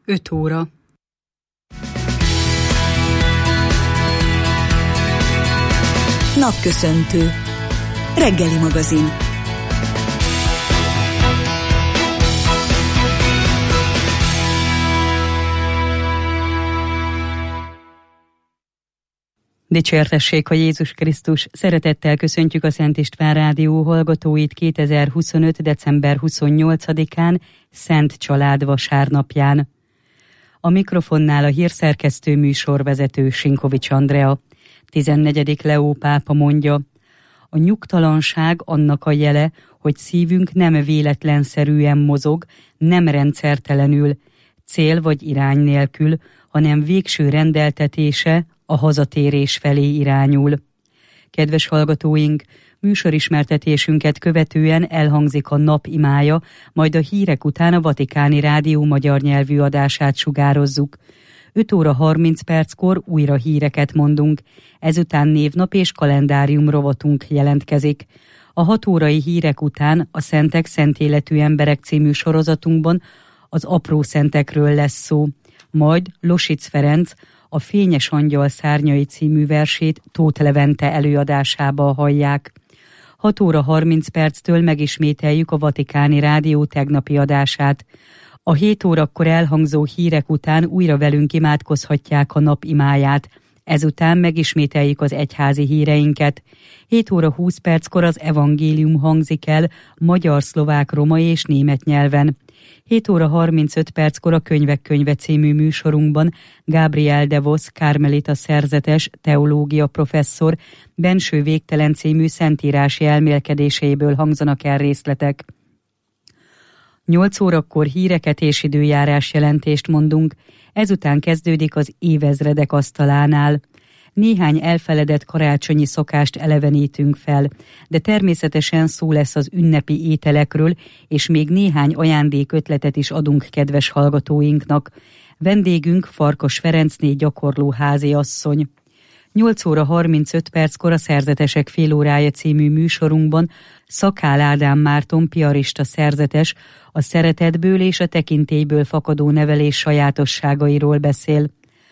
5 óra. Napköszöntő. Reggeli magazin. Dicsértessék a Jézus Krisztus! Szeretettel köszöntjük a Szent István Rádió hallgatóit 2025. december 28-án, Szent Család vasárnapján. A mikrofonnál a hírszerkesztő műsorvezető Sinkovics Andrea. 14. Leó pápa mondja: a nyugtalanság annak a jele, hogy szívünk nem véletlenszerűen mozog, nem rendszertelenül, cél vagy irány nélkül, hanem végső rendeltetése a hazatérés felé irányul. Kedves hallgatóink, műsorismertetésünket követően elhangzik a nap imája, majd a hírek után a Vatikáni Rádió magyar nyelvű adását sugározzuk. 5 óra 30 perckor újra híreket mondunk, ezután névnap és kalendárium rovatunk jelentkezik. A 6 órai hírek után a Szentek Szentéletű Emberek című sorozatunkban az apró szentekről lesz szó, majd Losic Ferenc a Fényes Angyal szárnyai című versét Tóth Levente előadásába hallják. 6 óra 30 perctől megismételjük a Vatikáni Rádió tegnapi adását. A 7 órakor elhangzó hírek után újra velünk imádkozhatják a nap imáját. Ezután megismételjük az egyházi híreinket. 7 óra 20 perckor az evangélium hangzik el magyar, szlovák, roma és német nyelven. 7 óra 35 perckor a Könyvek könyve című műsorunkban Gabriel de Vos karmelita szerzetes, teológia professzor Benső végtelen című szentírási elmélkedéseiből hangzanak el részletek. 8 órakor híreket és időjárás jelentést mondunk, ezután kezdődik az évezredek asztalánál. Néhány elfeledett karácsonyi szokást elevenítünk fel, de természetesen szó lesz az ünnepi ételekről, és még néhány ajándékötletet is adunk kedves hallgatóinknak. Vendégünk Farkas Ferencné gyakorló háziasszony. 8 óra 35 perckor a Szerzetesek félórája című műsorunkban Szakál Ádám Márton piarista szerzetes a szeretetből és a tekintélyből fakadó nevelés sajátosságairól beszél.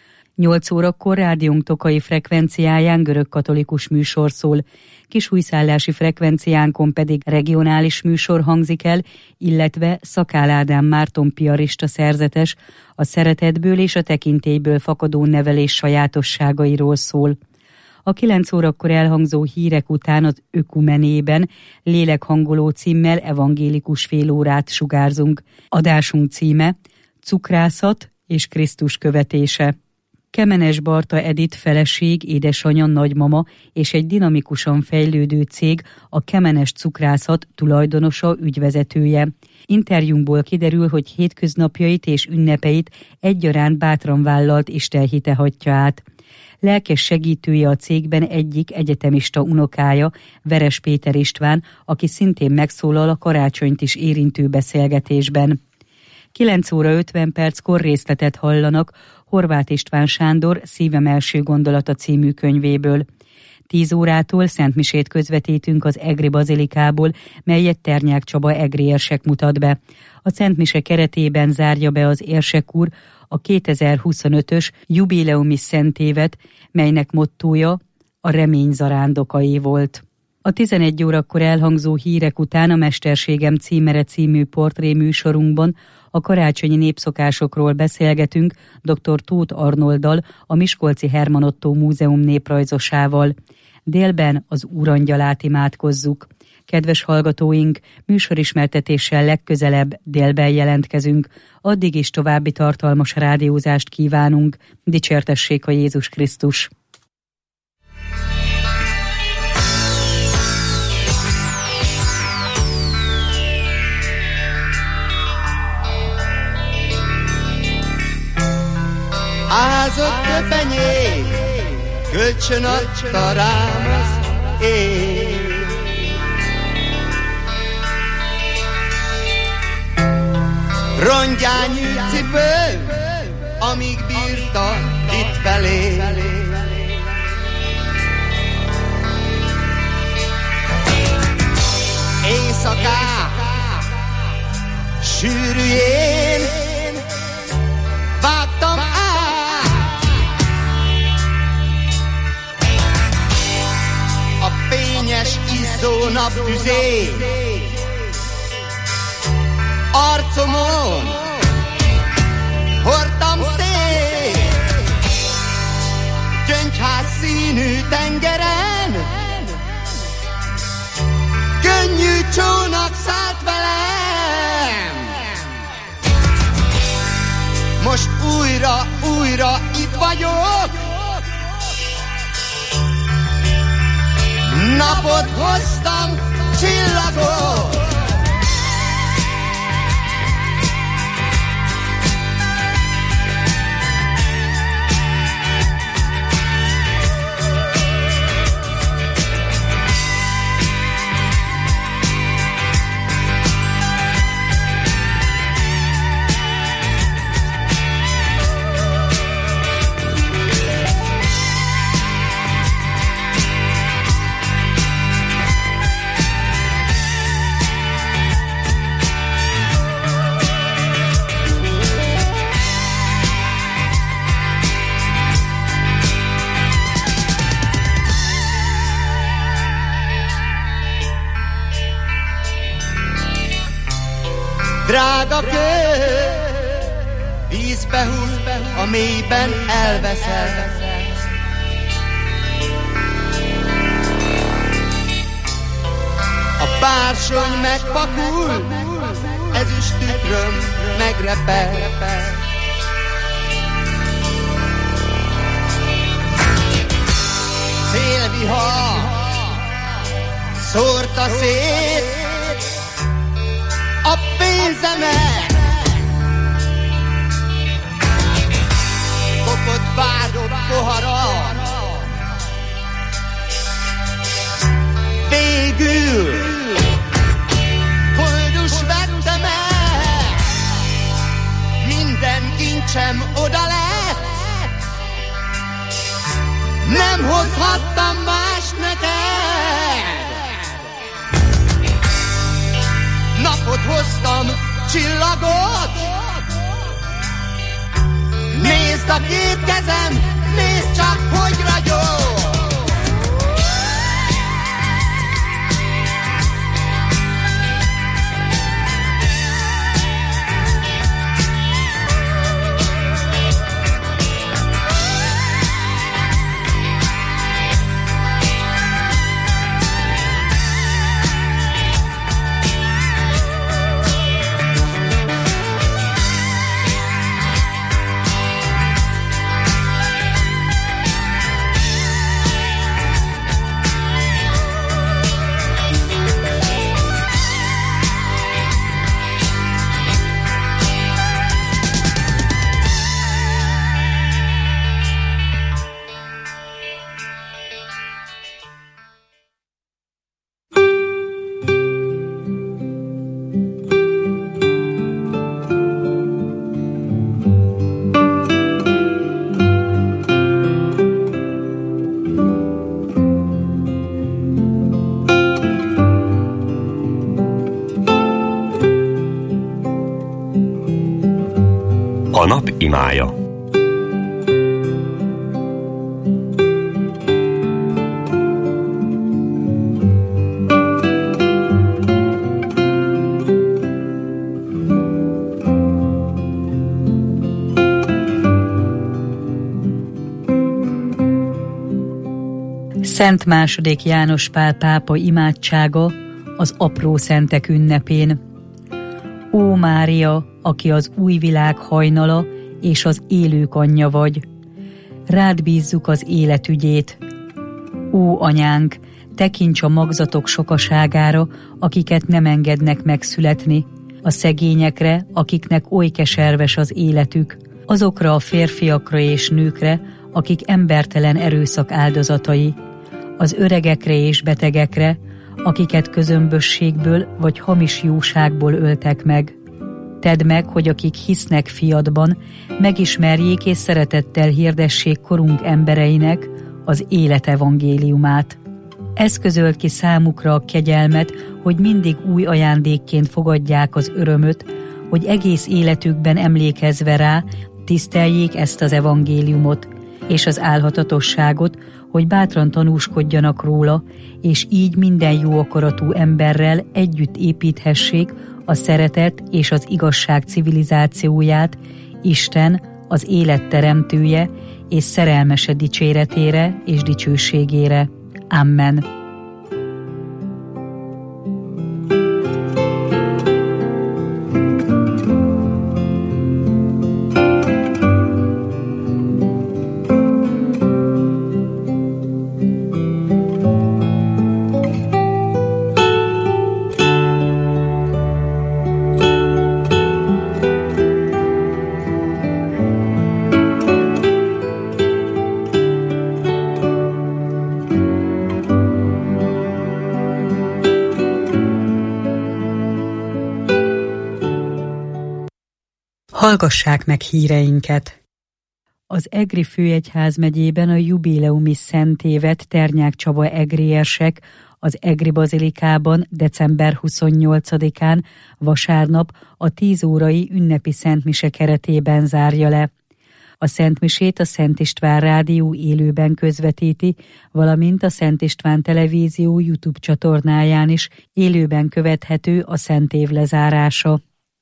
8 órakor rádiónk tokai frekvenciáján görögkatolikus műsor szól, kisújszállási frekvenciánkon pedig regionális műsor hangzik el, illetve Szakál Ádám Márton piarista szerzetes a szeretetből és a tekintélyből fakadó nevelés sajátosságairól szól. A 9 órakor elhangzó hírek után az Ökumenében lélekhangoló címmel evangélikus félórát sugárzunk. Adásunk címe Cukrászat és Krisztus követése. Kemenes Barta Edit feleség, édesanyja, nagymama és egy dinamikusan fejlődő cég, a Kemenes Cukrászat tulajdonosa, ügyvezetője. Interjúnkból kiderül, hogy hétköznapjait és ünnepeit egyaránt bátran vállalt istenhite hatja át. Lelkes segítője a cégben egyik egyetemista unokája, Veres Péter István, aki szintén megszólal a karácsonyt is érintő beszélgetésben. 9 óra 50 perckor részletet hallanak Horváth István Sándor Szívem első gondolata című könyvéből. 10 órától szentmisét közvetítünk az Egri bazilikából, melyet Ternyák Csaba egri érsek mutat be. A szentmise keretében zárja be az érsek úr a 2025-ös jubileumi szentévet, melynek mottója a remény zarándokai volt. A 11 órakor elhangzó hírek után a Mesterségem címere című portré műsorunkban a karácsonyi népszokásokról beszélgetünk dr. Tóth Arnolddal, a Miskolci Herman Ottó Múzeum néprajzosával. Délben az Úrangyalát imádkozzuk. Kedves hallgatóink, műsorismertetéssel legközelebb délben jelentkezünk. Addig is további tartalmas rádiózást kívánunk. Dicsértessék a Jézus Krisztus! Ázott köpenyék, kölcsön adta rám az ég. Rongyányű cipő, amíg bírta itt felé. Éjszakák sűrűjén izzó naptüzé, arcomon hordtam szét, gyöngyház színű tengeren, könnyű csónak szállt velem. Most újra itt vagyok, napot hoztam, csillagot. Drága kő, vízbe hull, a mélyben elveszel. A bársony megpakul, ezüst tükröm megrepel. Szélvihar szórta szét a pénzemet, kopott vádott poharat, végül koldus vettem el, minden kincsem oda lett, nem hozhattam más neked. Napot hoztam, csillagot, nézd a két kezem, nézd csak, hogy ragyog. A nap imája. Szent II. János Pál pápa imádsága az apró szentek ünnepén. Ó Mária, aki az új világ hajnala és az élők anyja vagy, rád bízzuk az életügyét. Ó anyánk, tekints a magzatok sokaságára, akiket nem engednek megszületni, a szegényekre, akiknek oly keserves az életük, azokra a férfiakra és nőkre, akik embertelen erőszak áldozatai, az öregekre és betegekre, akiket közömbösségből vagy hamis jóságból öltek meg. Tedd meg, hogy akik hisznek fiadban, megismerjék és szeretettel hirdessék korunk embereinek az élet evangéliumát. Eszközöld ki számukra a kegyelmet, hogy mindig új ajándékként fogadják az örömöt, hogy egész életükben emlékezve rá, tiszteljék ezt az evangéliumot, és az álhatatosságot, hogy bátran tanúskodjanak róla, és így minden jó akaratú emberrel együtt építhessék a szeretet és az igazság civilizációját, Isten, az élet teremtője és szerelmese dicséretére és dicsőségére. Amen. Hallgassák meg híreinket! Az Egri főegyházmegyében a jubileumi szentévet Ternyák Csaba egriersek az Egri bazilikában december 28-án vasárnap a 10 órai ünnepi szentmise keretében zárja le. A szentmisét a Szent István Rádió élőben közvetíti, valamint a Szent István Televízió YouTube csatornáján is élőben követhető a szentév lezárása.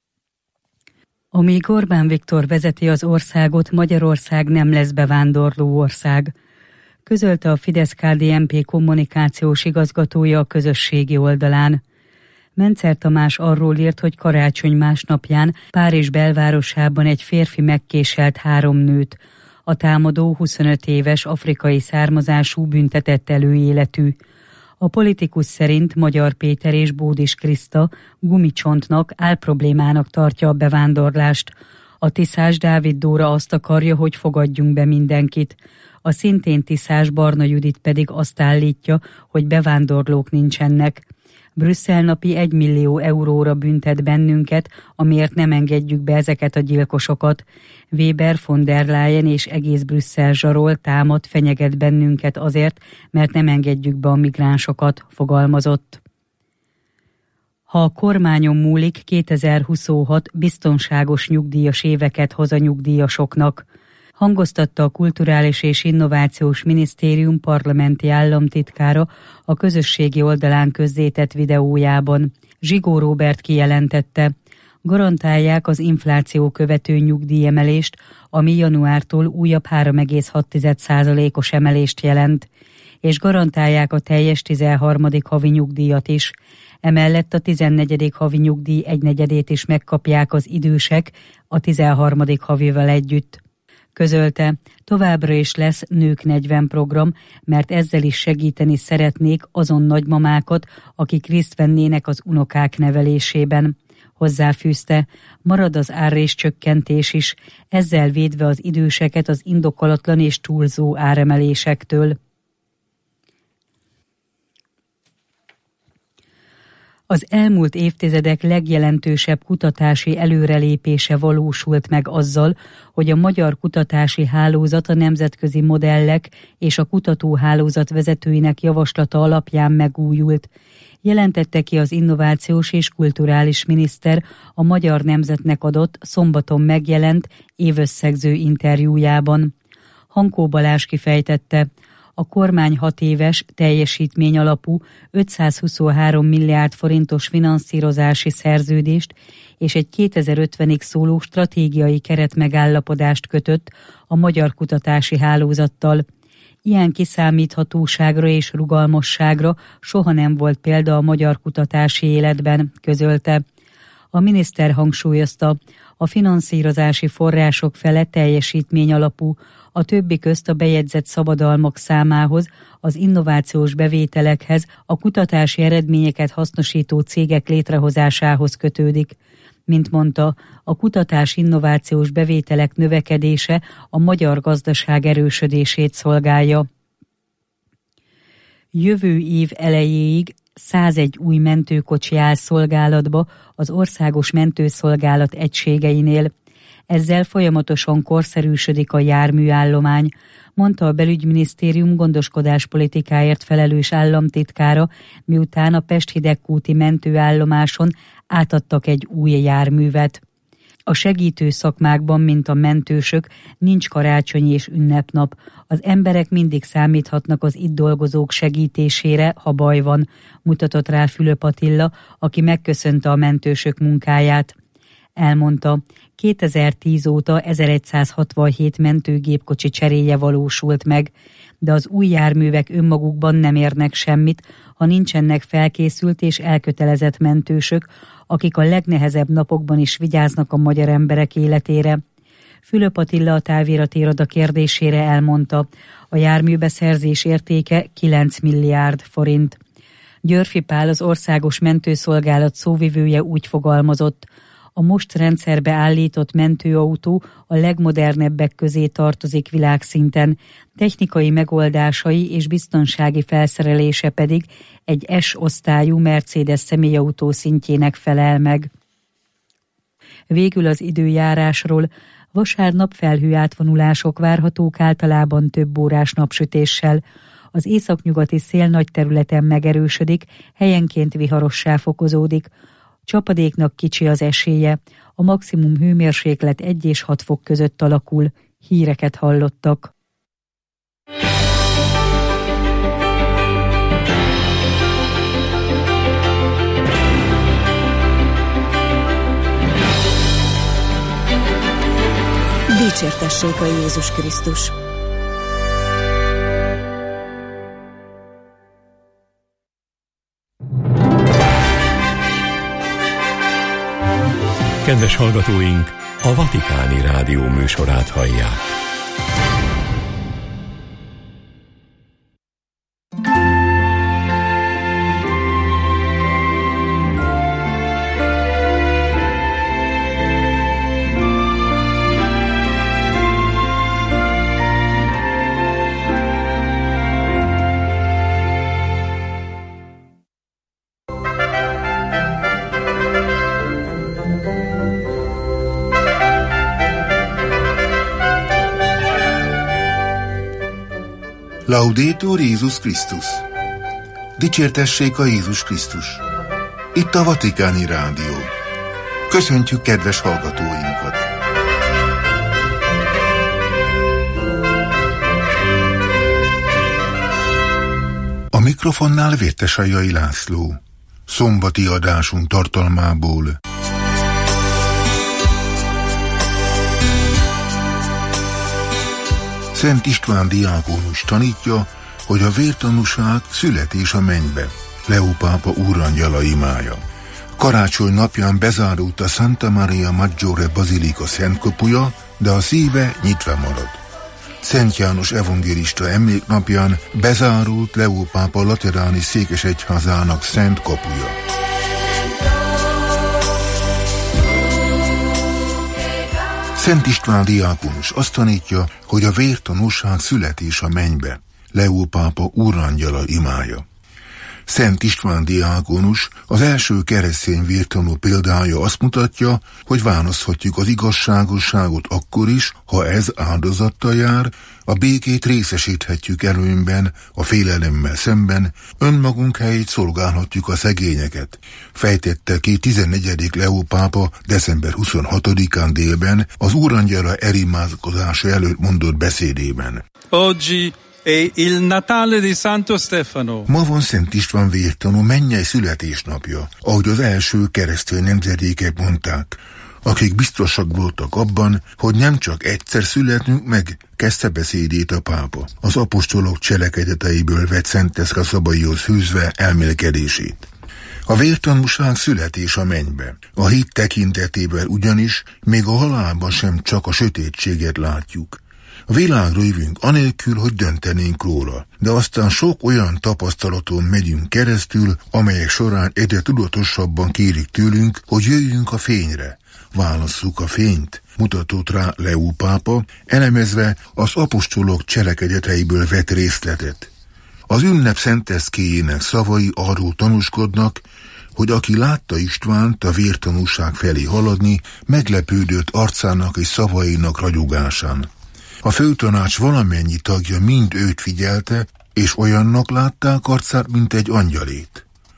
Amíg Orbán Viktor vezeti az országot, Magyarország nem lesz bevándorló ország, közölte a Fidesz-KDNP kommunikációs igazgatója a közösségi oldalán. Mencer Tamás arról írt, hogy karácsony másnapján Párizs belvárosában egy férfi megkéselt 3 nőt. A támadó 25 éves afrikai származású büntetett előéletű. A politikus szerint Magyar Péter és Bódis Kriszta gumicsontnak, álproblémának tartja a bevándorlást. A Tiszás Dávid Dóra azt akarja, hogy fogadjunk be mindenkit. A szintén Tiszás Barna Judit pedig azt állítja, hogy bevándorlók nincsenek. Brüsszel napi 1 millió euróra büntet bennünket, amiért nem engedjük be ezeket a gyilkosokat. Weber, von der Leyen és egész Brüsszel zsarol, támad, fenyeget bennünket azért, mert nem engedjük be a migránsokat, fogalmazott. Ha a kormányon múlik, 2026 biztonságos nyugdíjas éveket hoz a nyugdíjasoknak, hangoztatta a Kulturális és Innovációs Minisztérium parlamenti államtitkára a közösségi oldalán közzétett videójában. Zsigó Róbert kijelentette, garantálják az infláció követő nyugdíjemelést, ami januártól újabb 3,6%-os emelést jelent, és garantálják a teljes 13. havi nyugdíjat is. Emellett a 14. havi nyugdíj 1/4 is megkapják az idősek a 13. havival együtt. Közölte, továbbra is lesz Nők 40 program, mert ezzel is segíteni szeretnék azon nagymamákat, akik részt vennének az unokák nevelésében. Hozzáfűzte, marad az árréscsökkentés is, ezzel védve az időseket az indokolatlan és túlzó áremelésektől. Az elmúlt évtizedek legjelentősebb kutatási előrelépése valósult meg azzal, hogy a magyar kutatási hálózat a nemzetközi modellek és a kutatóhálózat vezetőinek javaslata alapján megújult. Jelentette ki az innovációs és kulturális miniszter a Magyar Nemzetnek adott szombaton megjelent évösszegző interjújában. Hankó Balázs kifejtette, a kormány 6 éves, teljesítmény alapú 523 milliárd forintos finanszírozási szerződést és egy 2050-ig szóló stratégiai keretmegállapodást kötött a magyar kutatási hálózattal. Ilyen kiszámíthatóságra és rugalmasságra soha nem volt példa a magyar kutatási életben, közölte. A miniszter hangsúlyozta, a finanszírozási források fele teljesítmény alapú, a többi közt a bejegyzett szabadalmak számához, az innovációs bevételekhez, a kutatási eredményeket hasznosító cégek létrehozásához kötődik. Mint mondta, a kutatás-innovációs bevételek növekedése a magyar gazdaság erősödését szolgálja. Jövő év elejéig 101 új mentőkocsi áll szolgálatba az országos mentőszolgálat egységeinél. Ezzel folyamatosan korszerűsödik a járműállomány, mondta a belügyminisztérium gondoskodáspolitikáért felelős államtitkára, miután a Pest-Hidegkúti mentőállomáson átadtak egy új járművet. A segítő szakmákban, mint a mentősök, nincs karácsony és ünnepnap. Az emberek mindig számíthatnak az itt dolgozók segítésére, ha baj van, mutatott rá Fülöp Attila, aki megköszönte a mentősök munkáját. Elmondta, 2010 óta 1167 mentőgépkocsi cseréje valósult meg, de az új járművek önmagukban nem érnek semmit, ha nincsenek felkészült és elkötelezett mentősök, akik a legnehezebb napokban is vigyáznak a magyar emberek életére. Fülöp Attila a Táviratiroda kérdésére elmondta, a járműbeszerzés értéke 9 milliárd forint. Györfi Pál, az Országos Mentőszolgálat szóvivője úgy fogalmazott, a most rendszerbe állított mentőautó a legmodernebbek közé tartozik világszinten, technikai megoldásai és biztonsági felszerelése pedig egy S-osztályú Mercedes személyautó szintjének felel meg. Végül az időjárásról. Vasárnap felhőátvonulások várhatók, általában több órás napsütéssel. Az északnyugati szél nagy területen megerősödik, helyenként viharossá fokozódik. Csapadéknak kicsi az esélye, a maximum hőmérséklet 1 és 6 fok között alakul. Híreket hallottak. Dicsértessék a Jézus Krisztus! Kedves hallgatóink, a Vatikáni Rádió műsorát hallják. Laudetur Jézus Krisztus! Dicsértessék a Jézus Krisztus! Itt a Vatikáni Rádió. Köszöntjük kedves hallgatóinkat! A mikrofonnál Vértesajai László. Szombati adásunk tartalmából. Szent István diákónus tanítja, hogy a vértanúság születés a mennybe. Leó pápa úrangyala imája. Karácsony napján bezárult a Santa Maria Maggiore Bazilika szentkapuja, de a szíve nyitva marad. Szent János evangélista emléknapján bezárult Leó pápa lateráni székesegyházának szent kapuja. Szent István diákónus azt tanítja, hogy a vértanúság születés a mennybe. Leó pápa úrangyala imája. Szent István diákónus az első keresztény vértanú példája azt mutatja, hogy választhatjuk az igazságosságot akkor is, ha ez áldozattal jár, a békét részesíthetjük előnyben, a félelemmel szemben, önmagunk helyét szolgálhatjuk a szegényeket, fejtette ki 14. Leó pápa december 26-án délben az úrangyala erimádkozása előtt mondott beszédében. Oggi è il Natale di Santo Stefano. Ma van Szent István vértanú mennyei születésnapja, ahogy az első keresztény nemzedékek mondták, akik biztosak voltak abban, hogy nem csak egyszer születünk meg, kezdte beszédét a pápa, az apostolok cselekedeteiből vett Szenteszka szabaihoz fűzve elmélkedését. A vértanúság születés a mennybe. A hit tekintetében ugyanis még a halálban sem csak a sötétséget látjuk. A világra jövünk anélkül, hogy döntenénk róla, de aztán sok olyan tapasztalaton megyünk keresztül, amelyek során egyre tudatosabban kérik tőlünk, hogy jöjjünk a fényre. Válasszuk a fényt, mutatott rá Leó pápa, elemezve az apostolok cselekedeteiből vett részletet. Az ünnep szenteszkéjének szavai arról tanúskodnak, hogy aki látta Istvánt a vértanúság felé haladni, meglepődött arcának és szavainak ragyogásán. A főtanács valamennyi tagja mind őt figyelte, és olyannak látták arcát, mint egy angyalét.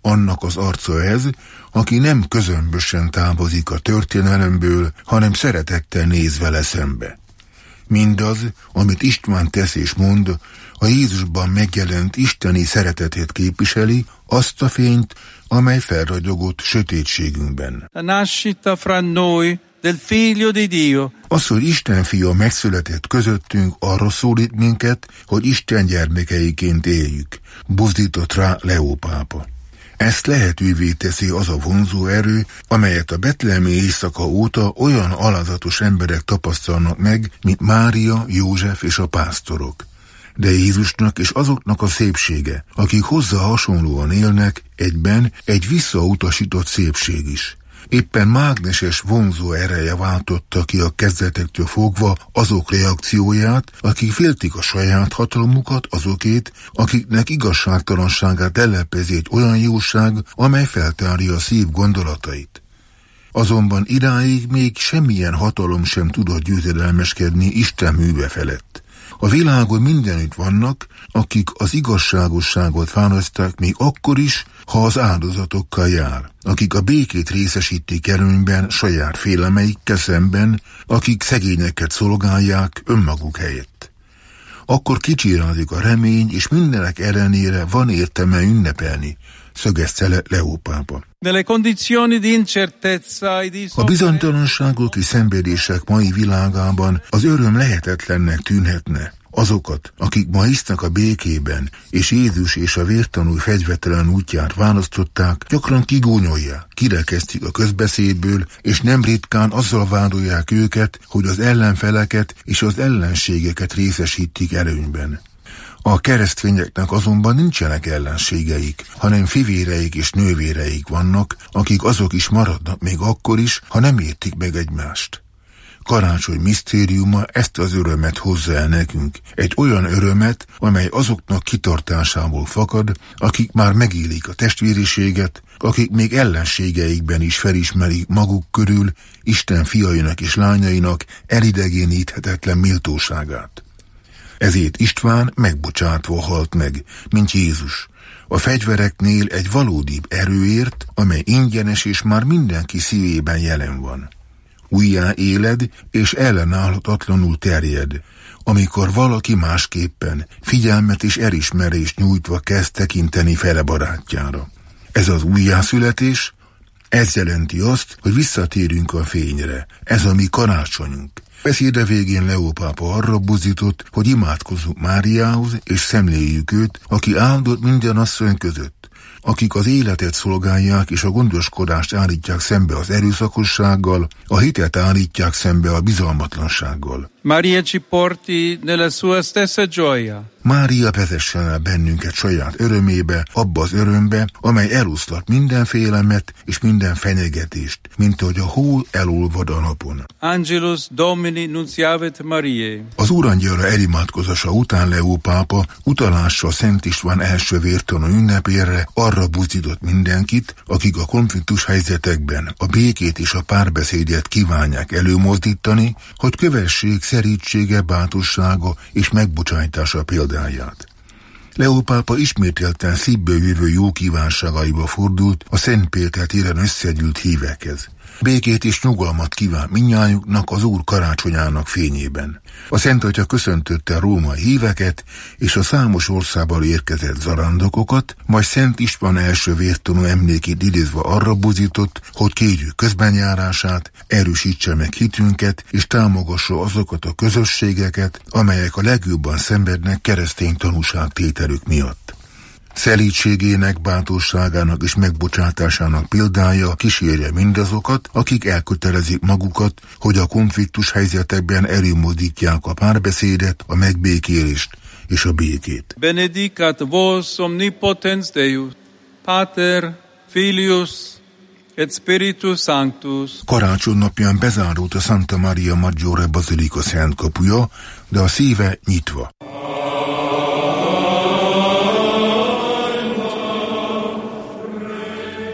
annak az arca ez, aki nem közömbösen távozik a történelemből, hanem szeretettel néz vele szembe. Mindaz, amit István tesz és mond, a Jézusban megjelent isteni szeretetét képviseli, azt a fényt, amely felragyogott sötétségünkben. La nascita fra noi del Figlio di Dio. Az, hogy Isten fia megszületett közöttünk, arra szólít minket, hogy Isten gyermekeiként éljük, buzdított rá Leó pápa. Ezt lehetővé teszi az a vonzó erő, amelyet a betlehemi éjszaka óta olyan alázatos emberek tapasztalnak meg, mint Mária, József és a pásztorok. De Jézusnak és azoknak a szépsége, akik hozzá hasonlóan élnek, egyben egy visszautasított szépség is. Éppen mágneses vonzó ereje váltotta ki a kezdetektől fogva azok reakcióját, akik féltik a saját hatalmukat, azokét, akiknek igazságtalanságát telepezi egy olyan jóság, amely feltárja a szív gondolatait. Azonban idáig még semmilyen hatalom sem tudott győzedelmeskedni Isten műve felett. A világon mindenütt vannak, akik az igazságosságot választák még akkor is, ha az áldozatokkal jár, akik a békét részesítik előnyben saját félemeikkel szemben, akik szegényeket szolgálják önmaguk helyett. Akkor kicsirázik a remény, és mindenek ellenére van értelme ünnepelni, szögezte le Leó pápa. A bizonytalanságok és szenvedések mai világában az öröm lehetetlennek tűnhetne. Azokat, akik ma hisznek a békében, és Jézus és a vértanú fegyvertelen útját választották, gyakran kigúnyolják, kirekesztik a közbeszédből, és nem ritkán azzal vádolják őket, hogy az ellenfeleket és az ellenségeket részesítik előnyben. A keresztényeknek azonban nincsenek ellenségeik, hanem fivéreik és nővéreik vannak, akik azok is maradnak még akkor is, ha nem értik meg egymást. Karácsony misztériuma ezt az örömet hozza el nekünk, egy olyan örömet, amely azoknak kitartásából fakad, akik már megélik a testvériséget, akik még ellenségeikben is felismerik maguk körül Isten fiainak és lányainak elidegéníthetetlen méltóságát. Ezért István megbocsátva halt meg, mint Jézus, a fegyvereknél egy valódibb erőért, amely ingyenes és már mindenki szívében jelen van. Újjá éled, és ellenállhatatlanul terjed, amikor valaki másképpen figyelmet és elismerést nyújtva kezd tekinteni fele barátjára. Ez az újjászületés, ez jelenti azt, hogy visszatérünk a fényre, ez a mi karácsonyunk. Beszéde végén Leó pápa arra buzdított, hogy imádkozzunk Máriához, és szemléljük őt, aki áldott minden asszony között, akik az életet szolgálják és a gondoskodást állítják szembe az erőszakossággal, a hitet állítják szembe a bizalmatlansággal. Maria ci porti nella sua stessa gioia. Mária vezessen el bennünket saját örömébe, abba az örömbe, amely eloszlat minden félemet és minden fenyegetést, mint ahogy a hó elolvad a napon. Angelus Domini nunciavit Mariae. Az Úrangyala elimádkozása után Leó pápa utalással Szent István első vértanú ünnepére arra buzdított mindenkit, akik a konfliktus helyzetekben a békét és a párbeszédet kívánják előmozdítani, hogy kövessék szerítsége, bátorsága és megbocsájtása példáját. Leó pápa ismételten szívből jövő jó kívánságaiba fordult a Szent Péter téren összegyűlt hívekhez. Békét és nyugalmat kíván mindnyájuknak az Úr karácsonyának fényében. A Szent Atya köszöntötte a római híveket és a számos országból érkezett zarándokokat, majd Szent István első vértanú emlékét idézve arra buzdított, hogy kérjük közbenjárását, erősítse meg hitünket és támogassa azokat a közösségeket, amelyek a legjobban szenvednek keresztény tanúságtételük miatt. Szelídségének, bátorságának és megbocsátásának példája kísérje mindazokat, akik elkötelezik magukat, hogy a konfliktus helyzetekben előmozdítják a párbeszédet, a megbékélést és a békét. Benedicat vos omnipotens Deus, Pater, Filius et Spiritus Sanctus. Karácsony napján bezárult a Santa Maria Maggiore Bazilika szent kapuja, de a szíve nyitva. A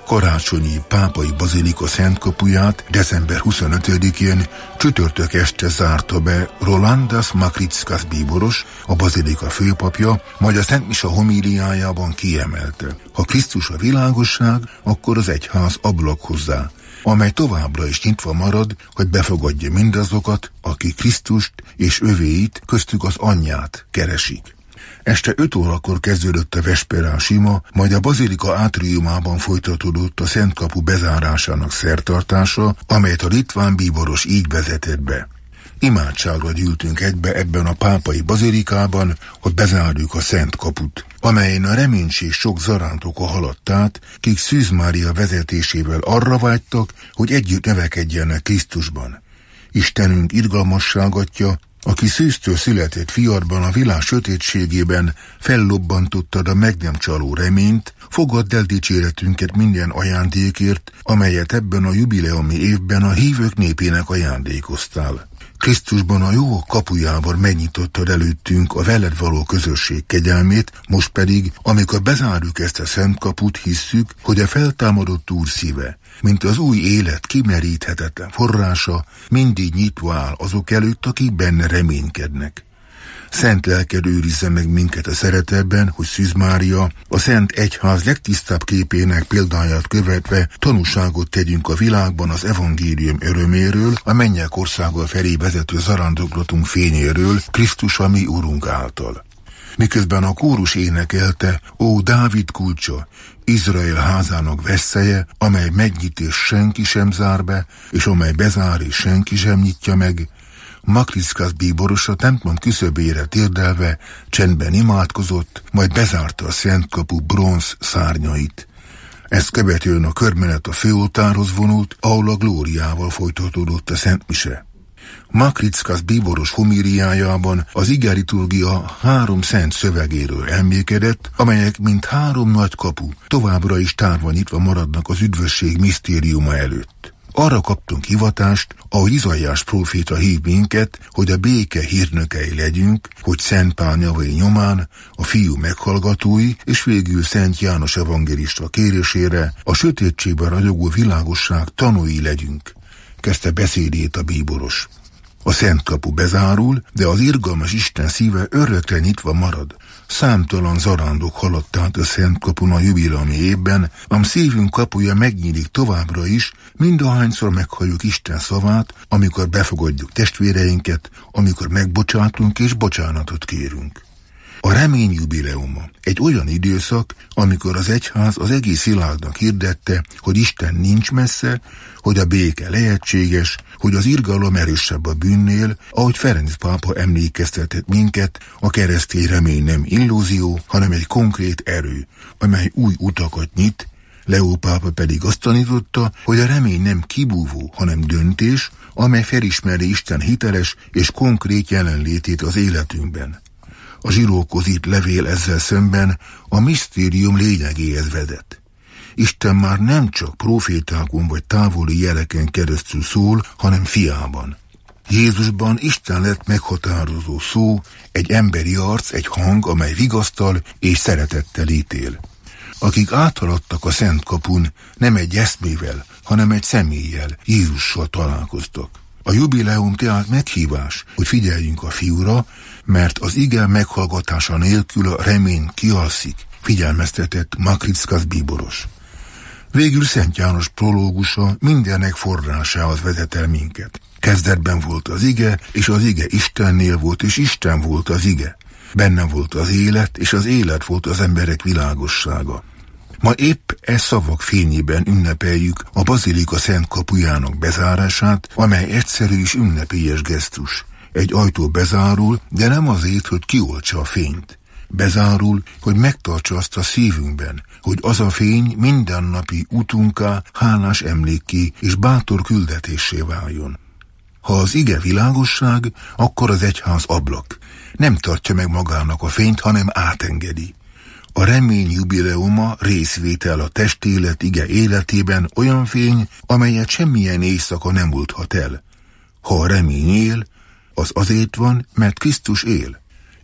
karácsonyi pápai bazilika szentkapuját december 25-én csütörtök este zárta be Rolandas Makrickas bíboros, a bazilika főpapja, majd a Szent Mise homíliájában kiemelte: ha Krisztus a világosság, akkor az egyház ablak hozzá, amely továbbra is nyitva marad, hogy befogadja mindazokat, akik Krisztust és övéit, köztük az anyját keresik. Este 5 órakor kezdődött a vesperás ima, majd a bazilika átriumában folytatódott a Szentkapu bezárásának szertartása, amelyet a litván bíboros így vezetett be. Imádságra gyűltünk egybe ebben a pápai bazilikában, hogy bezárjuk a Szentkaput, amelyen a reménység sok zarántoka haladt át, kik Szűz Mária vezetésével arra vágytak, hogy együtt növekedjenek Krisztusban. Istenünk irgalmasságatja, aki Szűztől született fiadban a világ sötétségében fellobbantottad a meg nem csaló reményt, fogadd el dicséretünket minden ajándékért, amelyet ebben a jubileumi évben a hívők népének ajándékoztál. Krisztusban a jó kapujával megnyitottad előttünk a veled való közösség kegyelmét, most pedig, amikor bezárjuk ezt a Szentkaput, hisszük, hogy a feltámadott Úr szíve, mint az új élet kimeríthetetlen forrása, mindig nyitva áll azok előtt, akik benne reménykednek. Szent lelked őrizze meg minket a szeretetben, hogy Szűz Mária, a Szent Egyház legtisztább képének példáját követve tanúságot tegyünk a világban az evangélium öröméről, a mennyek országa felé vezető zarándoklatunk fényéről, Krisztus a mi Urunk által. Miközben a kórus énekelte: ó Dávid kulcsa, Izrael házának vesszeje, amely megnyit és senki sem zár be, és amely bezár és senki sem nyitja meg, Makrickas bíboros a templom küszöbére térdelve csendben imádkozott, majd bezárta a Szentkapu bronz szárnyait. Ezt követően a körmenet a főoltárhoz vonult, ahol a glóriával folytatódott a Szent Mise. Makrickas bíboros homíliájában az igeliturgia 3 szent szövegéről emlékedett, amelyek mint 3 nagy kapu továbbra is tárva nyitva maradnak az üdvösség misztériuma előtt. Arra kaptunk hivatást, ahogy Izaiás próféta hív minket, hogy a béke hírnökei legyünk, hogy Szent Pál nyavai nyomán a Fiú meghallgatói, és végül Szent János evangélista kérésére a sötétségben ragyogó világosság tanúi legyünk, kezdte beszédét a bíboros. A Szentkapu bezárul, de az irgalmas Isten szíve örökre nyitva marad. Számtalan zarándok haladt át a Szentkapun a jubileumi évben, ám szívünk kapuja megnyílik továbbra is, mindahányszor meghalljuk Isten szavát, amikor befogadjuk testvéreinket, amikor megbocsátunk és bocsánatot kérünk. A remény jubileuma egy olyan időszak, amikor az egyház az egész világnak hirdette, hogy Isten nincs messze, hogy a béke lehetséges, hogy az irgalom erősebb a bűnnél, ahogy Ferenc pápa emlékeztetett minket, a keresztény remény nem illúzió, hanem egy konkrét erő, amely új utakat nyit. Leó pápa pedig azt tanította, hogy a remény nem kibúvó, hanem döntés, amely felismeri Isten hiteles és konkrét jelenlétét az életünkben. A zsirókozít levél ezzel szemben a misztérium lényegéhez vezet. Isten már nem csak profétákon vagy távoli jeleken keresztül szól, hanem fiában. Jézusban Isten lett meghatározó szó, egy emberi arc, egy hang, amely vigasztal és szeretettel ítél. Akik áthaladtak a Szentkapun, nem egy eszmével, hanem egy személlyel, Jézussal találkoztak. A jubileum tehát meghívás, hogy figyeljünk a Fiúra, mert az ige meghallgatása nélkül a remény kialszik, figyelmeztetett Makrickas bíboros. Végül Szent János prológusa mindennek forrásához vezet el minket. Kezdetben volt az ige, és az ige Istennél volt, és Isten volt az ige. Bennem volt az élet, és az élet volt az emberek világossága. Ma épp e szavak fényében ünnepeljük a bazilika szent kapujának bezárását, amely egyszerű és ünnepélyes gesztus. Egy ajtó bezárul, de nem azért, hogy kioltsa a fényt. Bezárul, hogy megtartsa azt a szívünkben, hogy az a fény mindennapi utunká, hálás emlékké és bátor küldetéssé váljon. Ha az ige világosság, akkor az egyház ablak. Nem tartja meg magának a fényt, hanem átengedi. A remény jubileuma részvétel a testélet ige életében olyan fény, amelyet semmilyen éjszaka nem múlthat el. Ha a remény él, az azért van, mert Krisztus él.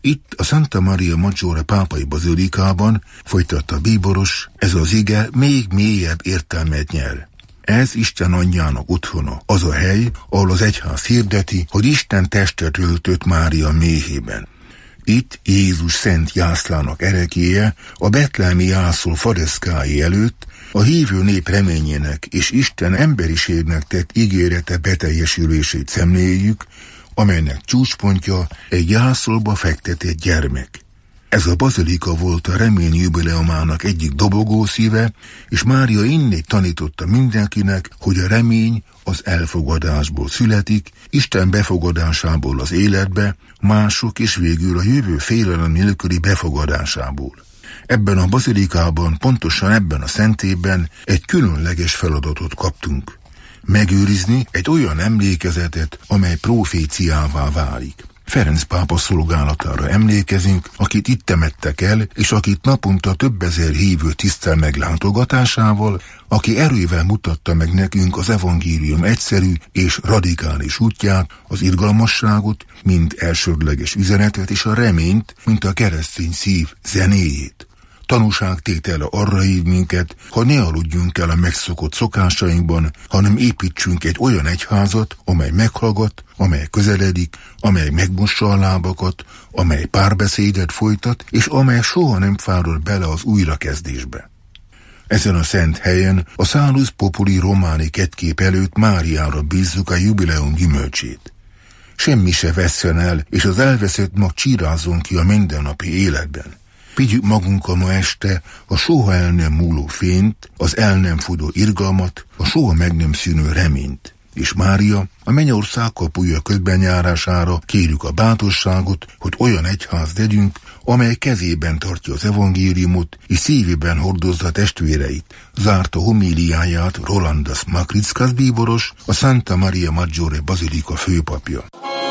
Itt a Santa Maria Maggiore pápai bazilikában, folytatta bíboros, ez az ige még mélyebb értelmet nyer. Ez Isten anyjának otthona, az a hely, ahol az egyház hirdeti, hogy Isten testet öltött Mária méhében. Itt Jézus szent jászlának erekélye, a betlehemi jászol fareszkái előtt a hívő nép reményének és Isten emberiségnek tett ígérete beteljesülését szemléljük, amelynek csúcspontja egy jászolba fektetett gyermek. Ez a bazilika volt a remény jubileumának egyik dobogószíve, és Mária innét tanította mindenkinek, hogy a remény az elfogadásból születik, Isten befogadásából az életbe, mások és végül a jövő félelem nélküli befogadásából. Ebben a bazilikában, pontosan ebben a szentében egy különleges feladatot kaptunk. Megőrizni egy olyan emlékezetet, amely proféciává válik. Ferenc pápa szolgálatára emlékezünk, akit itt temettek el, és akit naponta több ezer hívő tisztel meg látogatásával, aki erővel mutatta meg nekünk az evangélium egyszerű és radikális útját, az irgalmasságot, mint elsődleges üzenetet, és a reményt, mint a keresztény szív zenéjét. Tanúságtétele arra hív minket, hogy ne aludjunk el a megszokott szokásainkban, hanem építsünk egy olyan egyházat, amely meghallgat, amely közeledik, amely megmossa a lábakat, amely párbeszédet folytat, és amely soha nem fárad bele az újrakezdésbe. Ezen a szent helyen a Salus Populi Romani kettkép előtt Máriára bízzuk a jubileum gyümölcsét. Semmi se vesszen el, és az elveszett mag csírázzon ki a mindennapi életben. Vigyük magunkkal ma este a soha el nem múló fényt, az el nem fudó irgalmat, a soha meg nem szűnő reményt. És Mária, a mennyország kapuja közbenjárására kérjük a bátorságot, hogy olyan egyház legyünk, amely kezében tartja az evangéliumot, és szívében hordozza testvéreit, zárta homíliáját Rolandas Makrickas bíboros, a Santa Maria Maggiore bazilika főpapja.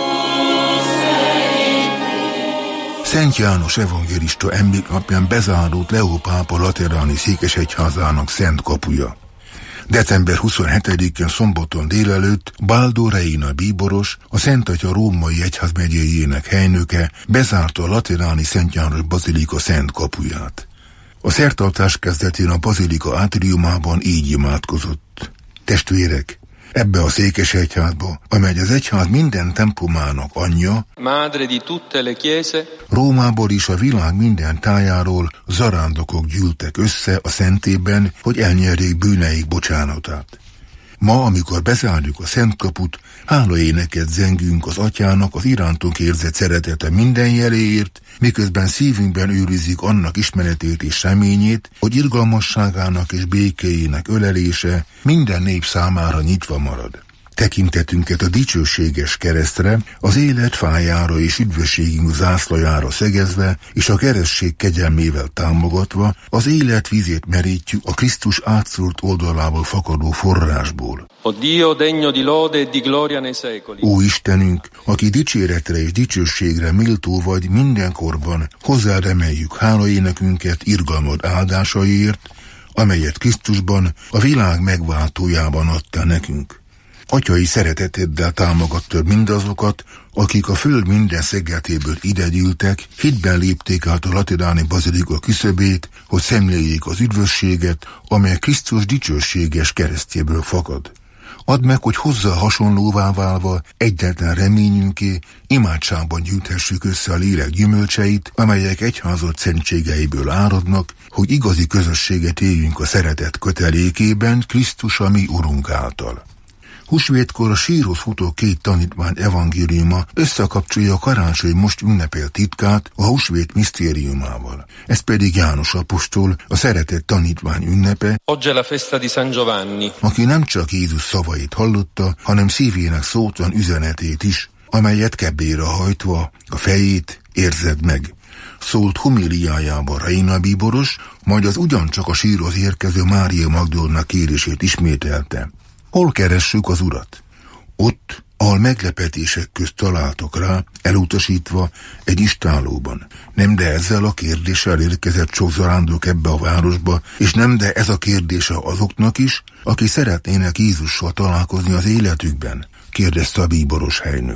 Szent János evangélista emléknapján bezárult Leó pápa lateráni székesegyházának szent kapuja. December 27-én szombaton délelőtt Baldo Reina bíboros, a Szent Atya római egyházmegyéjének helynöke bezárta a lateráni Szent János bazilika szent kapuját. A szertartás kezdetén a bazilika átriumában így imádkozott. Testvérek, ebbe a székesegyházba, amely az egyház minden templomának anyja, madre di tutte le chiese, Rómából is a világ minden tájáról zarándokok gyűltek össze a szentében, hogy elnyerjék bűneik bocsánatát. Ma, amikor bezárjuk a szent kaput, hálaéneket zengünk az Atyának az irántunk érzett szeretete minden jeléért, miközben szívünkben őrizzük annak ismeretét és reményét, hogy irgalmasságának és békéjének ölelése minden nép számára nyitva marad. Tekintetünket a dicsőséges keresztre, az élet fájára és üdvösségünk zászlajára szegezve, és a keresztség kegyelmével támogatva, az élet vízét merítjük a Krisztus átszúrt oldalából fakadó forrásból. O Dio degno di lode e di gloria nei secoli. Ó Istenünk, aki dicséretre és dicsőségre méltó vagy mindenkorban, hozzád emeljük hálaénekünket irgalmad áldásaiért, amelyet Krisztusban, a világ megváltójában adtál nekünk. Atyai szereteteddel támogattad mindazokat, akik a föld minden szegletéből idegyűltek, hitben lépték át a lateráni bazilika küszöbét, hogy szemléljék az üdvösséget, amely Krisztus dicsőséges keresztjéből fakad. Add meg, hogy hozzá hasonlóvá válva egyetlen reményünké, imádságban gyűjthessük össze a lélek gyümölcseit, amelyek egyházad szentségeiből áradnak, hogy igazi közösséget éljünk a szeretet kötelékében, Krisztus a mi Urunk által. Húsvétkor a sírhoz futó két tanítvány evangéliuma összekapcsolja a karácsony most ünnepelt titkát a húsvét misztériumával. Ez pedig János apostol, a szeretett tanítvány ünnepe, Oggi è la festa di San Giovanni, aki nem csak Jézus szavait hallotta, hanem szívének szótlan üzenetét is, amelyet kebbére hajtva a fejét érzed meg. Szólt homiliájában Reina bíboros, majd az ugyancsak a sírhoz érkező Mária Magdolna kérését ismételte. Hol keressük az Urat? Ott, ahol meglepetések közt találtok rá, elutasítva egy istállóban. Nem de ezzel a kérdéssel érkezett sok zarándok ebbe a városba, és nem de ez a kérdése azoknak is, akik szeretnének Jézussal találkozni az életükben? Kérdezte a bíboros helynök.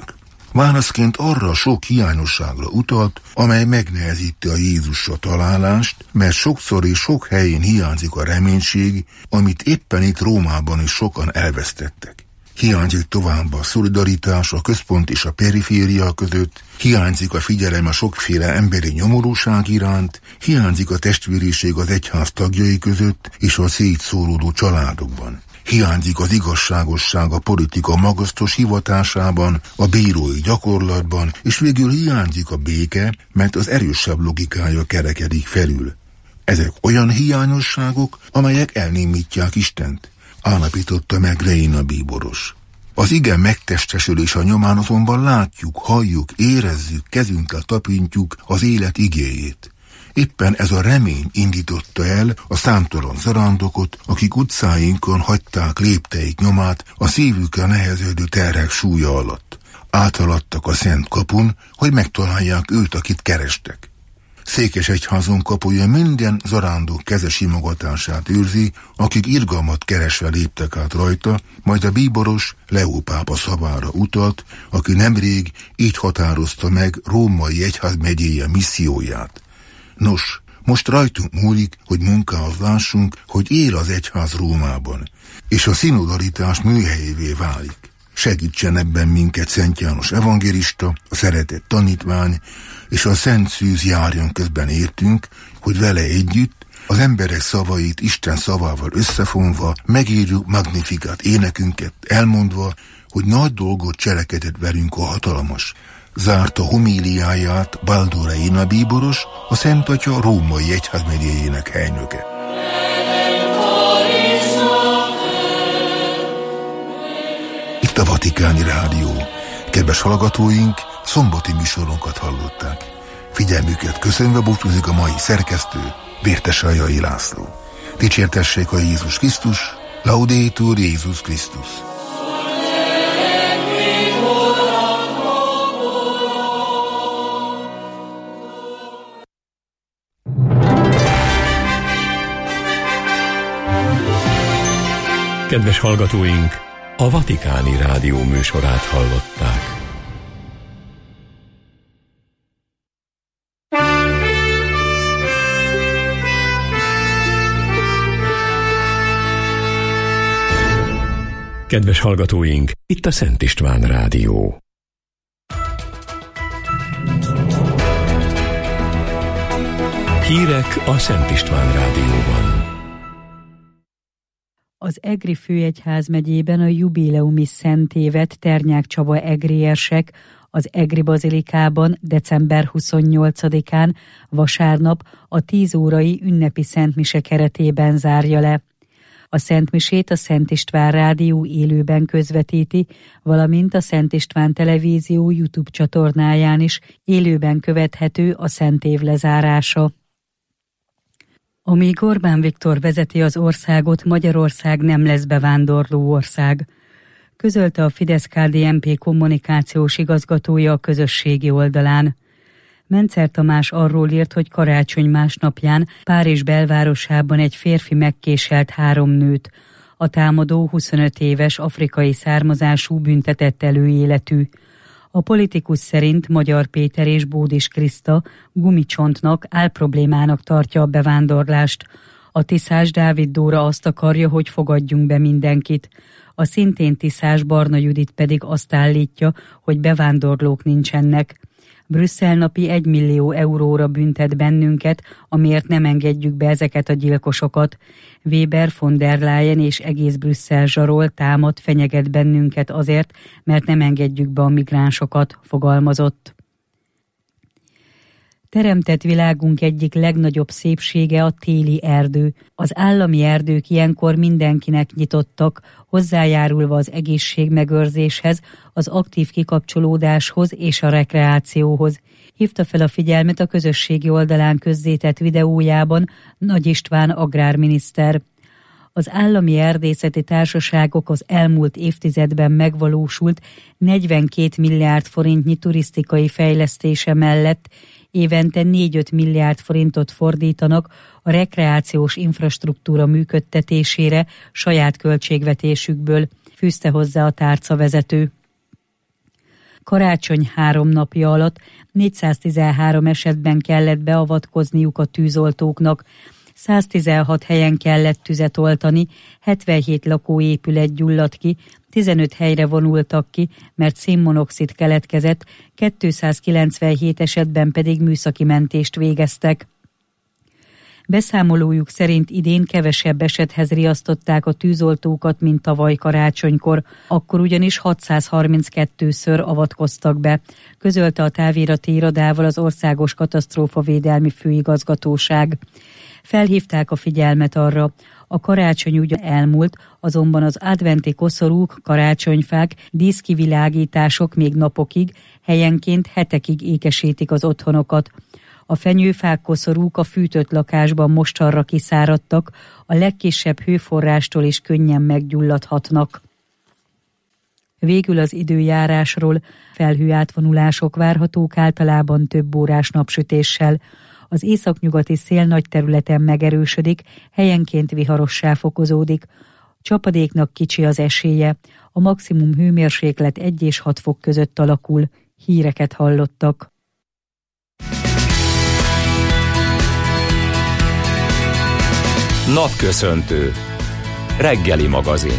Válaszként arra a sok hiányosságra utalt, amely megnehezíti a Jézusra találást, mert sokszor és sok helyén hiányzik a reménység, amit éppen itt Rómában is sokan elvesztettek. Hiányzik továbbá a szolidaritás a központ és a periféria között, hiányzik a figyelem a sokféle emberi nyomorúság iránt, hiányzik a testvériség az egyház tagjai között és a szétszóródó családokban. Hiányzik az igazságosság a politika magasztos hivatásában, a bírói gyakorlatban, és végül hiányzik a béke, mert az erősebb logikája kerekedik felül. Ezek olyan hiányosságok, amelyek elnémítják Istent, állapította meg Reina bíboros. Az ige megtestesülése nyomán azonban látjuk, halljuk, érezzük, kezünkkel tapintjuk az élet igéjét. Éppen ez a remény indította el a számtalan zarándokot, akik utcáinkon hagyták lépteik nyomát a szívükre nehezedő terhek súlya alatt. Áthaladtak a Szent kapun, hogy megtalálják őt, akit kerestek. Székesegyházon kapuja minden zarándok keze simogatását őrzi, akik irgalmat keresve léptek át rajta, majd a bíboros Leó pápa szavára utalt, aki nemrég így határozta meg római egyházmegyéje misszióját. Nos, most rajtunk múlik, hogy munkához lássunk, hogy él az egyház Rómában, és a szinodalitás műhelyévé válik. Segítsen ebben minket Szent János evangélista, a szeretett tanítvány, és a Szent Szűz járjon közben értünk, hogy vele együtt az emberek szavait Isten szavával összefonva megírjuk Magnificat énekünket, elmondva, hogy nagy dolgot cselekedett velünk a hatalmas. Zárta homíliáját Baldo Reina bíboros, a Szent Atya római egyházmegyéjének helynöke. Itt a Vatikáni Rádió. Kedves hallgatóink, szombati műsorunkat hallották. Figyelmüket köszönve búcsúzik a mai szerkesztő, Vértes Aljai László. Dicsértessék a Jézus Krisztus, Laudetur Jézus Krisztus. Kedves hallgatóink, a Vatikáni Rádió műsorát hallották. Kedves hallgatóink, itt a Szent István Rádió. Hírek a Szent István Rádióban. Az Egri főegyházmegyében a jubileumi szentévet Ternyák Csaba egriersek az Egri bazilikában december 28-án vasárnap a 10 órai ünnepi szentmise keretében zárja le. A szentmisét a Szent István Rádió élőben közvetíti, valamint a Szent István Televízió YouTube csatornáján is élőben követhető a szentév lezárása. Amíg Orbán Viktor vezeti az országot, Magyarország nem lesz bevándorló ország, közölte a Fidesz-KDNP kommunikációs igazgatója a közösségi oldalán. Mencer Tamás arról írt, hogy karácsony másnapján Párizs belvárosában egy férfi megkéselt 3 nőt. A támadó 25 éves afrikai származású büntetett előéletű. A politikus szerint Magyar Péter és Bódis Kriszta gumicsontnak, álproblémának tartja a bevándorlást. A tiszás Dávid Dóra azt akarja, hogy fogadjunk be mindenkit. A szintén tiszás Barna Judit pedig azt állítja, hogy bevándorlók nincsenek. Brüsszel napi 1 millió euróra büntet bennünket, amiért nem engedjük be ezeket a gyilkosokat. Weber, von der Leyen és egész Brüsszel zsarol, támad, fenyeget bennünket azért, mert nem engedjük be a migránsokat, fogalmazott. Teremtett világunk egyik legnagyobb szépsége a téli erdő. Az állami erdők ilyenkor mindenkinek nyitottak, hozzájárulva az egészségmegőrzéshez, az aktív kikapcsolódáshoz és a rekreációhoz. Hívta fel a figyelmet a közösségi oldalán közzétett videójában Nagy István agrárminiszter. Az állami erdészeti társaságok az elmúlt évtizedben megvalósult 42 milliárd forintnyi turisztikai fejlesztése mellett évente 4-5 milliárd forintot fordítanak a rekreációs infrastruktúra működtetésére saját költségvetésükből, fűzte hozzá a tárcavezető. Karácsony 3 napja alatt 413 esetben kellett beavatkozniuk a tűzoltóknak, 116 helyen kellett tüzet oltani, 77 lakóépület gyulladt ki, 15 helyre vonultak ki, mert szénmonoxid keletkezett, 297 esetben pedig műszaki mentést végeztek. Beszámolójuk szerint idén kevesebb esethez riasztották a tűzoltókat, mint tavaly karácsonykor, akkor ugyanis 632-ször avatkoztak be, közölte a távirati irodával az Országos Katasztrófavédelmi Főigazgatóság. Felhívták a figyelmet arra, a karácsony ugyan elmúlt, azonban az adventi koszorúk, karácsonyfák, díszkivilágítások még napokig, helyenként hetekig ékesítik az otthonokat. A fenyőfák, koszorúk a fűtött lakásban mostanra kiszáradtak, a legkisebb hőforrástól is könnyen meggyulladhatnak. Végül az időjárásról: felhőátvonulások várhatók, általában több órás napsütéssel. Az északnyugati szél nagy területen megerősödik, helyenként viharossá fokozódik. Csapadéknak kicsi az esélye, a maximum hőmérséklet 1 és 6 fok között alakul. Híreket hallottak. Napköszöntő. Reggeli magazin.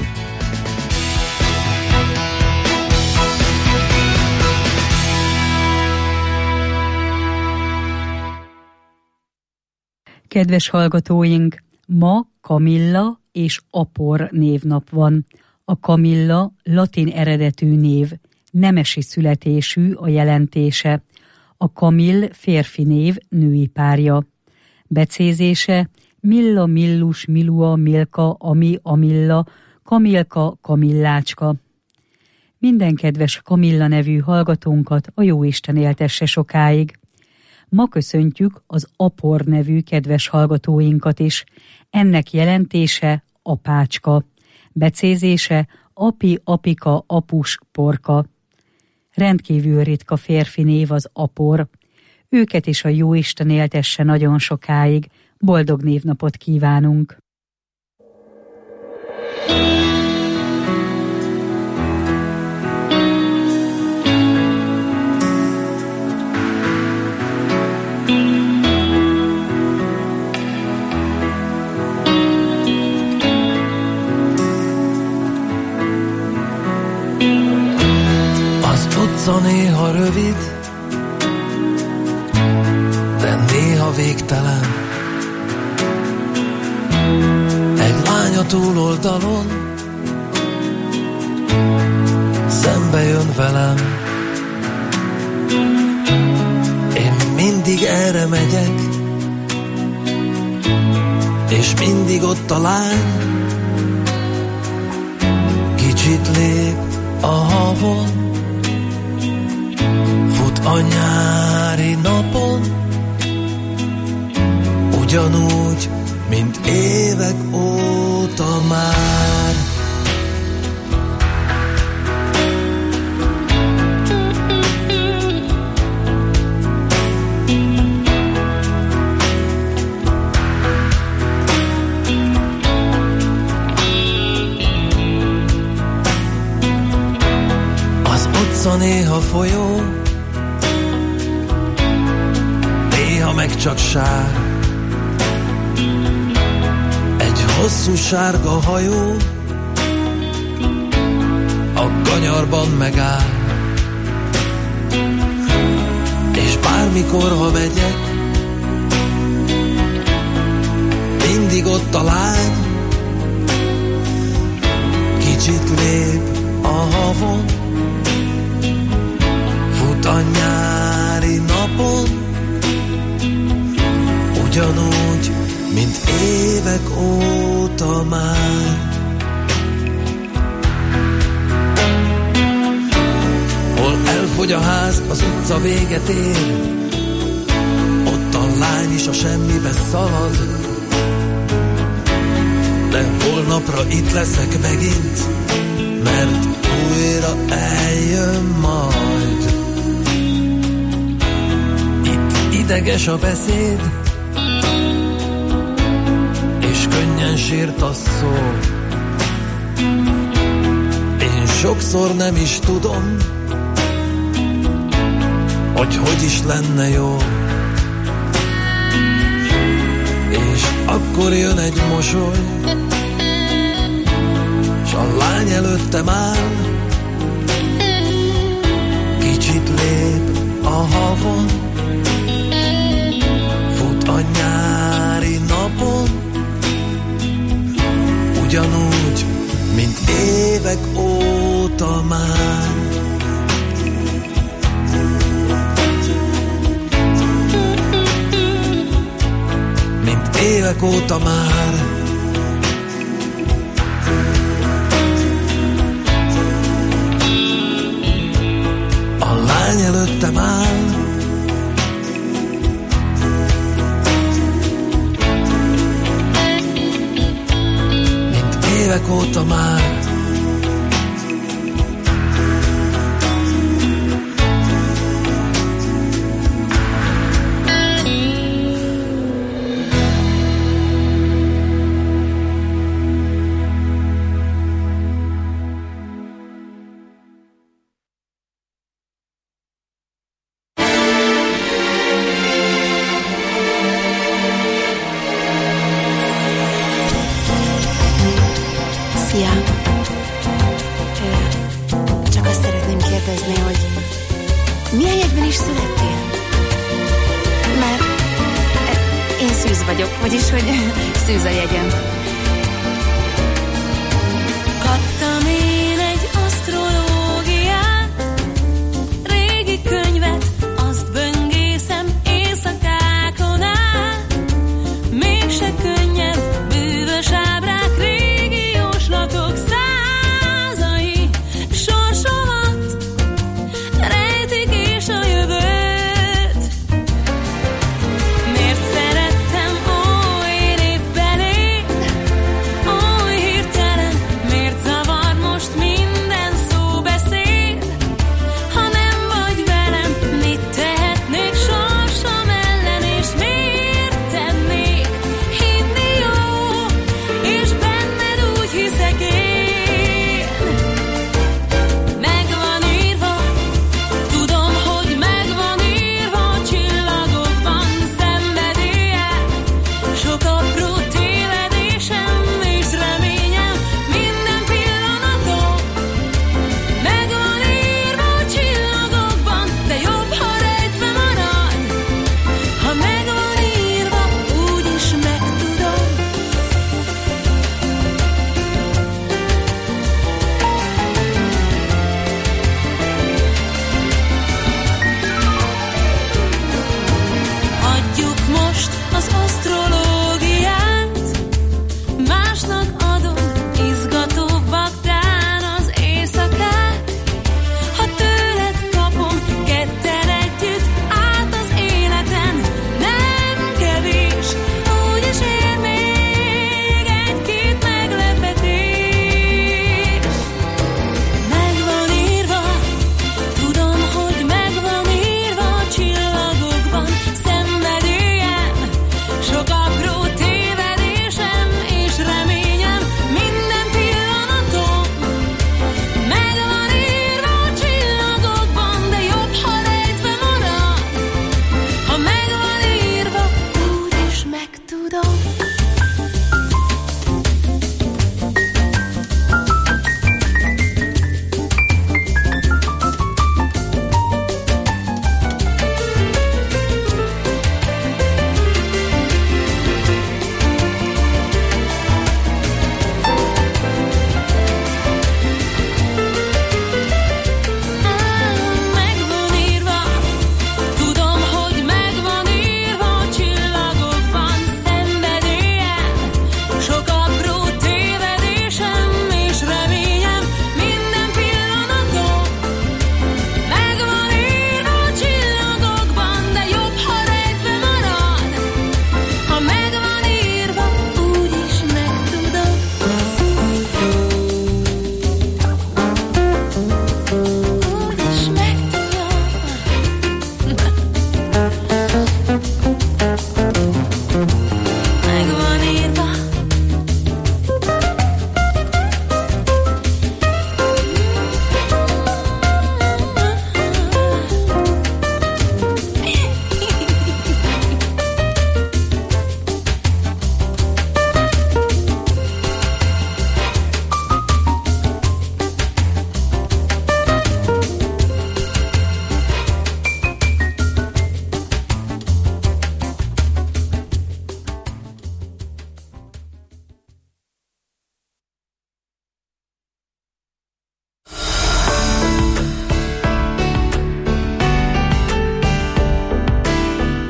Kedves hallgatóink, ma Kamilla és Apor névnap van. A Kamilla latin eredetű név, nemesi születésű a jelentése. A Kamill férfi név, női párja. Becézése: Milla, Millus, Milua, Milka, Ami, Amilla, Kamilka, Kamillácska. Minden kedves Kamilla nevű hallgatónkat a Jóisten éltesse sokáig. Ma köszöntjük az Apor nevű kedves hallgatóinkat is. Ennek jelentése apácska. Becézése: api, apika, apus, porka. Rendkívül ritka férfi név az Apor. Őket is a Jóisten éltesse nagyon sokáig. Boldog névnapot kívánunk! Az utca néha rövid, de néha végtelen. Egy lány a túloldalon szembe jön velem. Én mindig erre megyek, és mindig ott a lány. Kicsit lép a havon, fut a nyári napon, ugyanúgy, mint évek óta már. Az utca néha folyó, néha meg csak sár. Hosszú sárga hajó a kanyarban megáll, és bármikor, ha megyek, mindig ott a lány. Kicsit lép a havon, fut a nyári napon, ugyanúgy, mint évek óta már. Hol elfogy a ház, az utca véget ér, ott a lány is a semmibe szalad. De holnapra itt leszek megint, mert újra eljön majd. Itt ideges a beszéd, könnyen sírt a szó. Én sokszor nem is tudom, hogy is lenne jó. És akkor jön egy mosoly, s a lány előttem áll, kicsit lép a havon, fut a nyári napon, ugyanúgy, mint évek óta már. Mint évek óta már. A lány előttem áll, mint évek óta már. Vagyis, hogy szűz a jegyem. Kaptam én egy asztrológiát, régi könyvet, azt böngészem éjszakákon át. Mégse könnyebb, bűvös ábrák, régi jóslatok százai, sorsomat rejtik és a jövőt. Hidd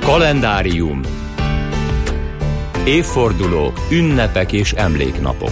Kalendárium. Évfordulók, ünnepek és emléknapok.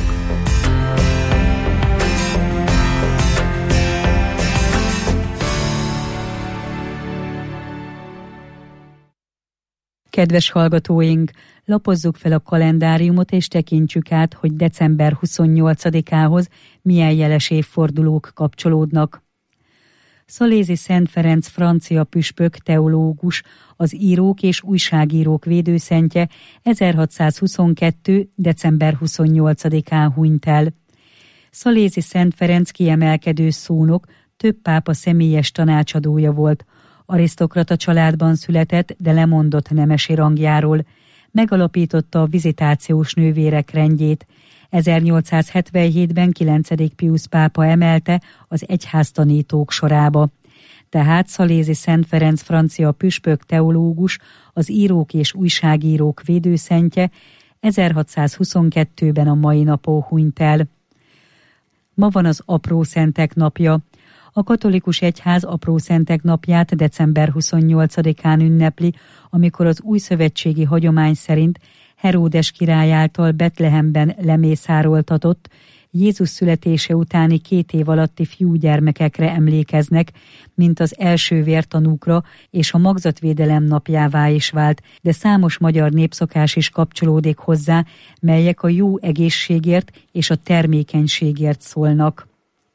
Kedves hallgatóink, lapozzuk fel a kalendáriumot és tekintsük át, hogy december 28-ához milyen jeles évfordulók kapcsolódnak. Szalézi Szent Ferenc francia püspök, teológus, az írók és újságírók védőszentje 1622. december 28-án hunyt el. Szalézi Szent Ferenc kiemelkedő szónok, több pápa személyes tanácsadója volt. Arisztokrata családban született, de lemondott nemesi rangjáról. Megalapította a vizitációs nővérek rendjét. 1877-ben 9. Piusz pápa emelte az egyháztanítók sorába. Tehát Szalézi Szent Ferenc francia püspök, teológus, az írók és újságírók védőszentje 1622-ben a mai napon hunyt el. Ma van az Apró Szentek napja. A katolikus egyház Apró Szentek napját december 28-án ünnepli, amikor az újszövetségi hagyomány szerint Heródes király által Betlehemben lemészároltatott, Jézus születése utáni 2 év alatti fiúgyermekekre emlékeznek, mint az első vértanúkra, és a magzatvédelem napjává is vált, de számos magyar népszokás is kapcsolódik hozzá, melyek a jó egészségért és a termékenységért szólnak.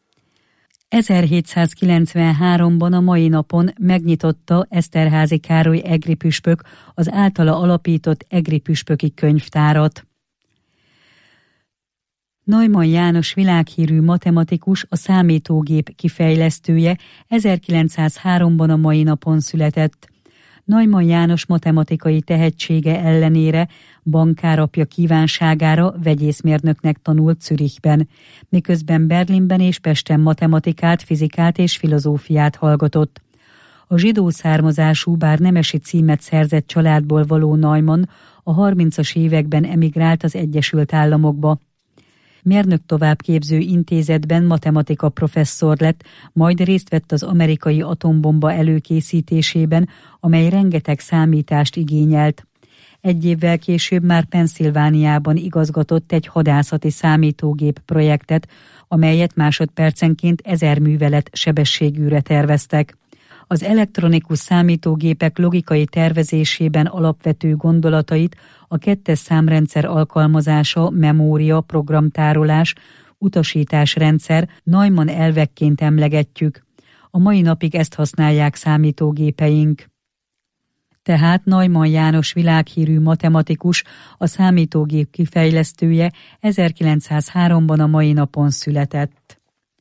1793-ban a mai napon megnyitotta Eszterházy Károly egri püspök az általa alapított egri püspöki könyvtárat. Neumann János világhírű matematikus, a számítógép kifejlesztője 1903-ban a mai napon született. Neumann János matematikai tehetsége ellenére bankárapja kívánságára vegyészmérnöknek tanult Zürichben, miközben Berlinben és Pesten matematikát, fizikát és filozófiát hallgatott. A zsidó származású, bár nemesi címet szerzett családból való Neumann a 30-as években emigrált az Egyesült Államokba. Mérnök továbbképző intézetben matematika professzor lett, majd részt vett az amerikai atombomba előkészítésében, amely rengeteg számítást igényelt. 1 évvel később már Pennsylvániában igazgatott egy hadászati számítógép projektet, amelyet másodpercenként 1000 művelet sebességűre terveztek. Az elektronikus számítógépek logikai tervezésében alapvető gondolatait a 2-es számrendszer alkalmazása, memória, programtárolás, utasításrendszer, Neumann elvekként emlegetjük. A mai napig ezt használják számítógépeink. Tehát Neumann János világhírű matematikus, a számítógép kifejlesztője 1903-ban a mai napon született.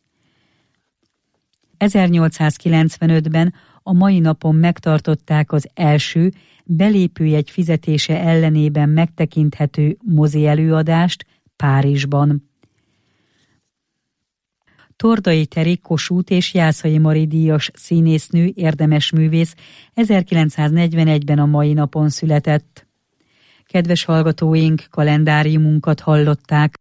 1895-ben a mai napon megtartották az első belépőjegy fizetése ellenében megtekinthető mozi előadást Párizsban. Tordai Teri Kossuth és Jászai Mari díjas színésznő, érdemes művész 1941-ben a mai napon született. Kedves hallgatóink, kalendáriumunkat hallották.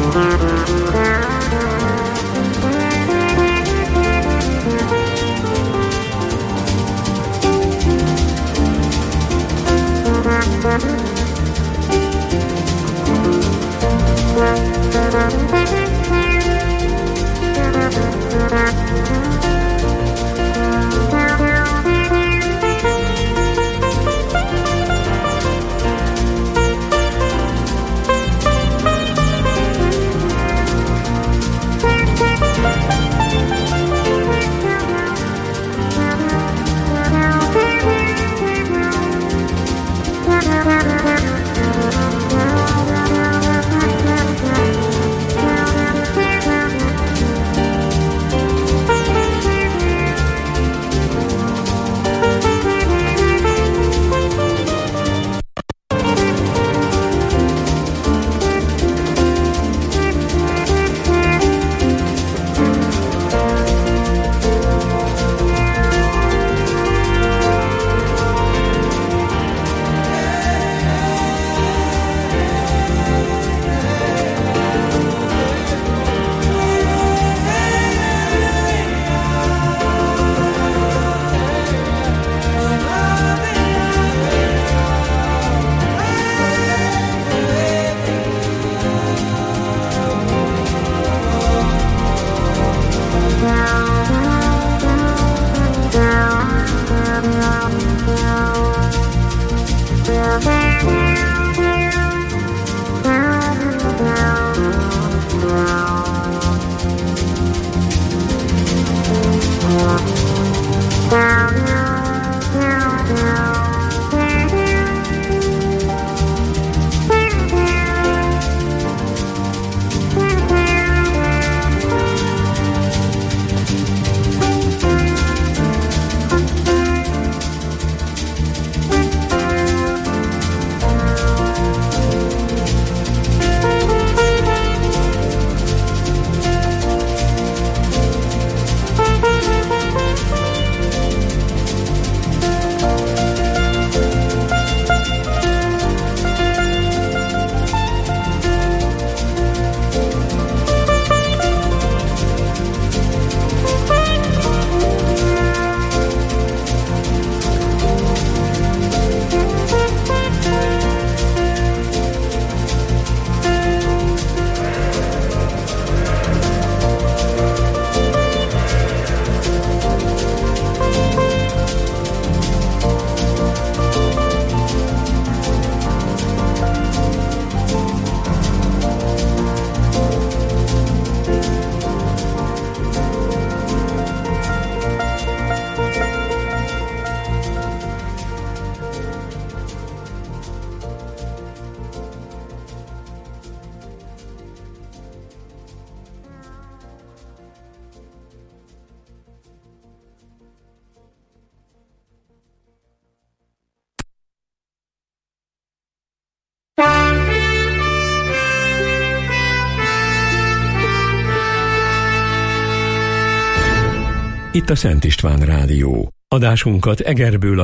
Itt a Szent István Rádió. Adásunkat Egerből a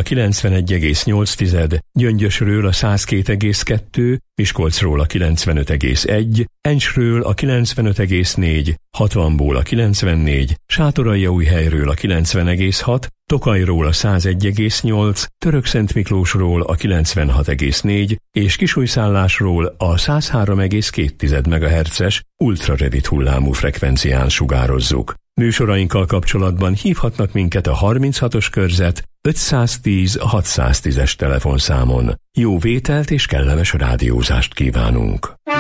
91,8, Gyöngyösről a 102,2, Miskolcról a 95,1, Encsről a 95,4, 60-ból a 94, Sátoraljaújhelyről a 90,6, Tokajról a 101,8, Törökszentmiklósról a 96,4 és Kisújszállásról a 103,2 MHz-es ultrarövid hullámú frekvencián sugározzuk. Műsorainkkal kapcsolatban hívhatnak minket a 36-os körzet 510 610-es telefonszámon. Jó vételt és kellemes rádiózást kívánunk!